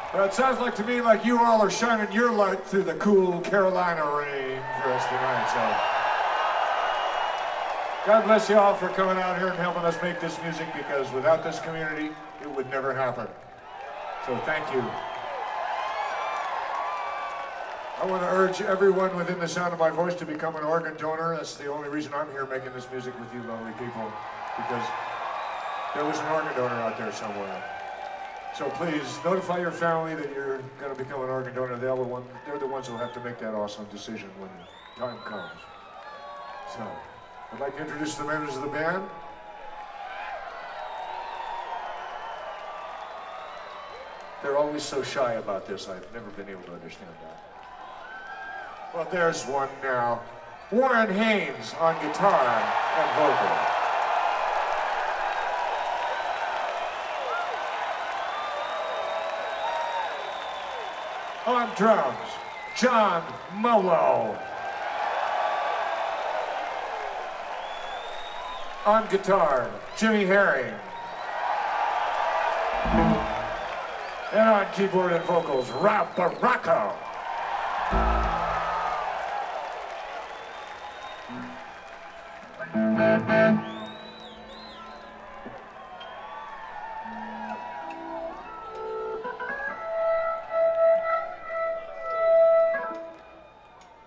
Well, it sounds like to me like you all are shining your light through the cool Carolina rain for us tonight, so. God bless you all for coming out here and helping us make this music, because without this community, it would never happen. So thank you. I want to urge everyone within the sound of my voice to become an organ donor. That's the only reason I'm here making this music with you lonely people, because there was an organ donor out there somewhere. So please notify your family that you're going to become an organ donor. They're the ones who will have to make that awesome decision when the time comes. So I'd like to introduce the members of the band. They're always so shy about this. I've never been able to understand that. Well, there's one now. Warren Haynes on guitar and vocal. On drums, John Molo. On guitar, Jimmy Herring. And on keyboard and vocals, Rob Baracco.